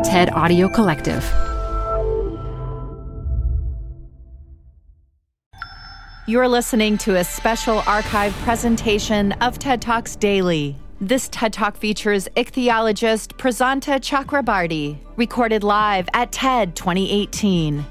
TED Audio Collective. You're listening to a special archive presentation of TED Talks Daily. This TED Talk features ichthyologist Prasanta Chakrabarty, recorded live at TED 2018.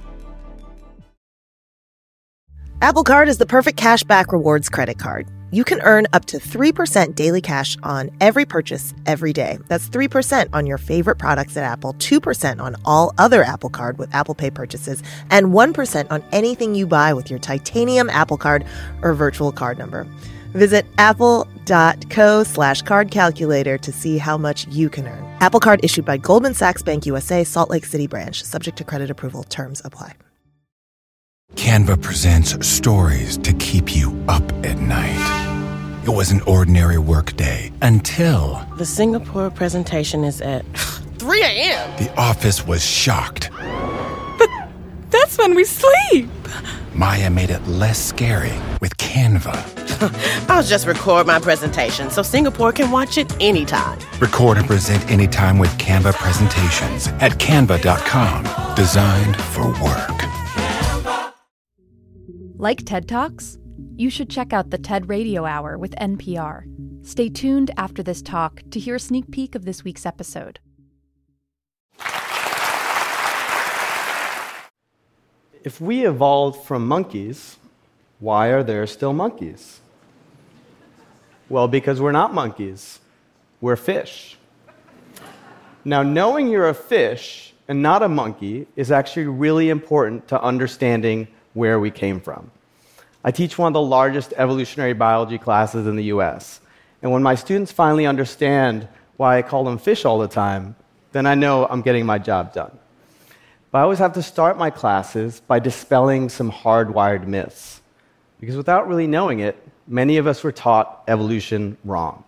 Apple Card is the perfect cashback rewards credit card. You can earn up to 3% daily cash on every purchase every day. That's 3% on your favorite products at Apple, 2% on all other Apple Card with Apple Pay purchases, and 1% on anything you buy with your titanium Apple Card or virtual card number. Visit apple.co/card calculator to see how much you can earn. Apple Card issued by Goldman Sachs Bank USA, Salt Lake City branch. Subject to credit approval. Terms apply. Canva presents stories to keep you up at night. It was an ordinary work day until... The Singapore presentation is at 3 a.m. The office was shocked. But that's when we sleep. Maya made it less scary with Canva. I'll just record my presentation so Singapore can watch it anytime. Record and present anytime with Canva presentations at canva.com. Designed for work. Like TED Talks? You should check out the TED Radio Hour with NPR. Stay tuned after this talk to hear a sneak peek of this week's episode. If we evolved from monkeys, why are there still monkeys? Well, because we're not monkeys. We're fish. Now, knowing you're a fish and not a monkey is actually really important to understanding where we came from. I teach one of the largest evolutionary biology classes in the US. And when my students finally understand why I call them fish all the time, then I know I'm getting my job done. But I always have to start my classes by dispelling some hardwired myths. Because without really knowing it, many of us were taught evolution wrong.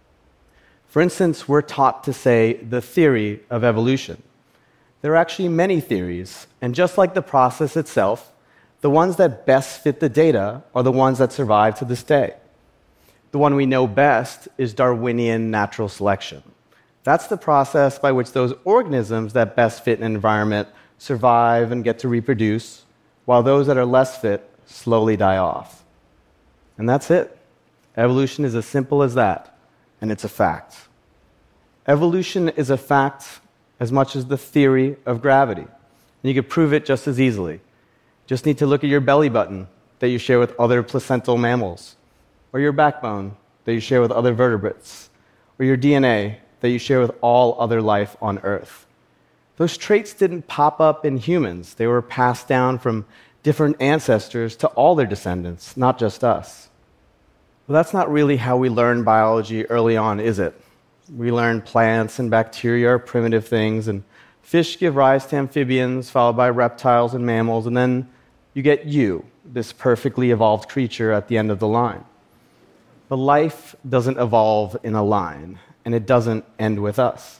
For instance, we're taught to say the theory of evolution. There are actually many theories, and just like the process itself, the ones that best fit the data are the ones that survive to this day. The one we know best is Darwinian natural selection. That's the process by which those organisms that best fit an environment survive and get to reproduce, while those that are less fit slowly die off. And that's it. Evolution is as simple as that, and it's a fact. Evolution is a fact as much as the theory of gravity. And you could prove it just as easily. Just need to look at your belly button that you share with other placental mammals, or your backbone that you share with other vertebrates, or your DNA that you share with all other life on Earth. Those traits didn't pop up in humans. They were passed down from different ancestors to all their descendants, not just us. Well, that's not really how we learn biology early on, is it? We learn plants and bacteria are primitive things, and fish give rise to amphibians, followed by reptiles and mammals, and then you get you, this perfectly evolved creature at the end of the line. But life doesn't evolve in a line, and it doesn't end with us.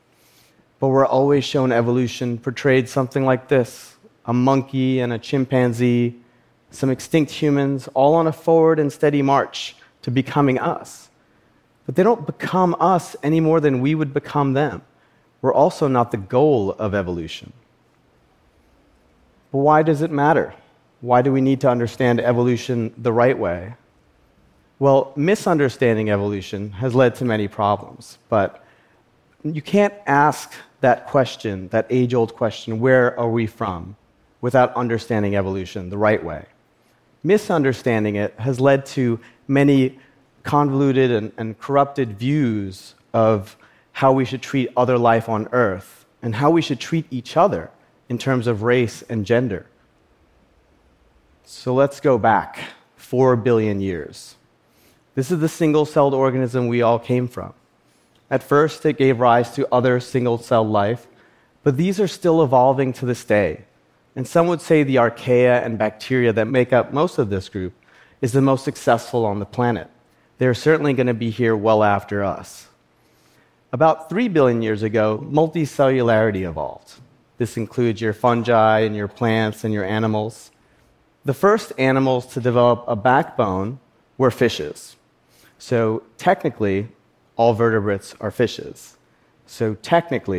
But we're always shown evolution portrayed something like this: a monkey and a chimpanzee, some extinct humans, all on a forward and steady march to becoming us. But they don't become us any more than we would become them. We're also not the goal of evolution. But why does it matter? Why do we need to understand evolution the right way? Well, misunderstanding evolution has led to many problems, but you can't ask that question, that age-old question, where are we from, without understanding evolution the right way. Misunderstanding it has led to many convoluted and corrupted views of how we should treat other life on Earth, and how we should treat each other in terms of race and gender. So let's go back 4 billion years. This is the single-celled organism we all came from. At first, it gave rise to other single-celled life, but these are still evolving to this day. And some would say the archaea and bacteria that make up most of this group is the most successful on the planet. They're certainly going to be here well after us. About 3 billion years ago, multicellularity evolved. This includes your fungi and your plants and your animals. The first animals to develop a backbone were fishes. So technically, all vertebrates are fishes. So technically,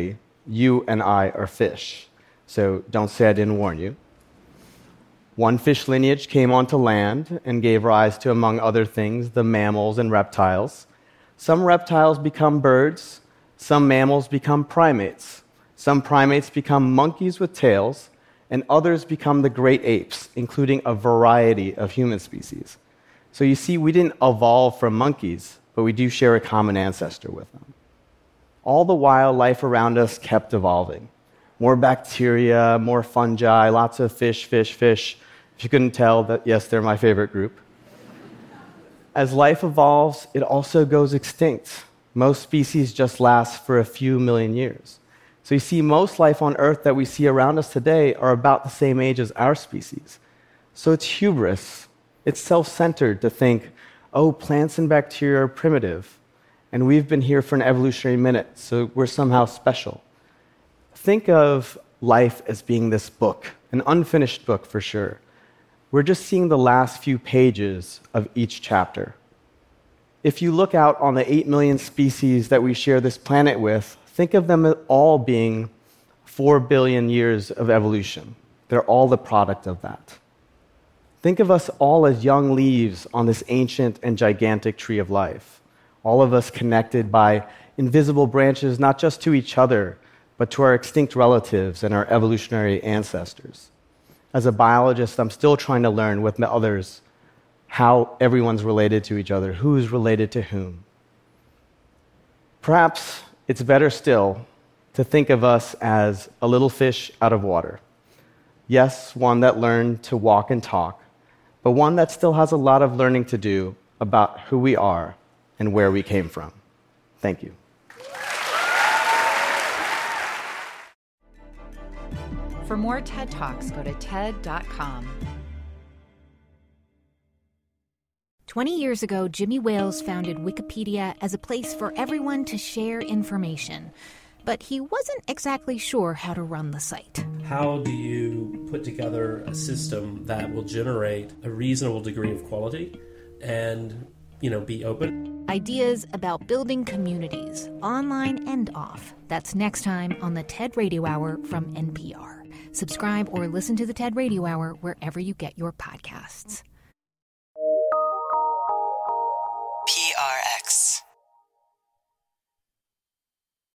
You and I are fish, so don't say I didn't warn you. One fish lineage came onto land and gave rise to, among other things, the mammals and reptiles. Some reptiles become birds, some mammals become primates, some primates become monkeys with tails, and others become the great apes, including a variety of human species. So you see, we didn't evolve from monkeys, but we do share a common ancestor with them. All the while, life around us kept evolving. More bacteria, more fungi, lots of fish. If you couldn't tell, that yes, they're my favorite group. As life evolves, it also goes extinct. Most species just last for a few million years. So you see, most life on Earth that we see around us today are about the same age as our species. So it's hubris. It's self-centered to think, oh, plants and bacteria are primitive, and we've been here for an evolutionary minute, so we're somehow special. Think of life as being this book, an unfinished book for sure. We're just seeing the last few pages of each chapter. If you look out on the 8 million species that we share this planet with, think of them all being 4 billion years of evolution. They're all the product of that. Think of us all as young leaves on this ancient and gigantic tree of life, all of us connected by invisible branches not just to each other, but to our extinct relatives and our evolutionary ancestors. As a biologist, I'm still trying to learn with others how everyone's related to each other, who's related to whom. Perhaps it's better still to think of us as a little fish out of water. Yes, one that learned to walk and talk, but one that still has a lot of learning to do about who we are and where we came from. Thank you. For more TED Talks, go to TED.com. 20 years ago, Jimmy Wales founded Wikipedia as a place for everyone to share information. But he wasn't exactly sure how to run the site. How do you put together a system that will generate a reasonable degree of quality and, be open? Ideas about building communities, online and off. That's next time on the TED Radio Hour from NPR. Subscribe or listen to the TED Radio Hour wherever you get your podcasts.